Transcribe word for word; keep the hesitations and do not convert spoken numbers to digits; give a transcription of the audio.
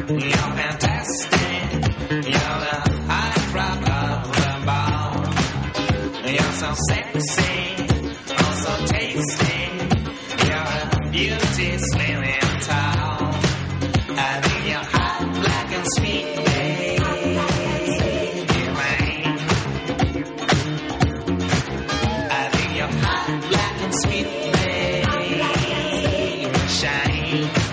You're fantastic. You're the high drop of the ball. You're so sexy, oh so tasty. You're a beauty, slim and tall. I think you're hot, black and sweet, baby, man. I think you're hot, black and sweet, baby, shine.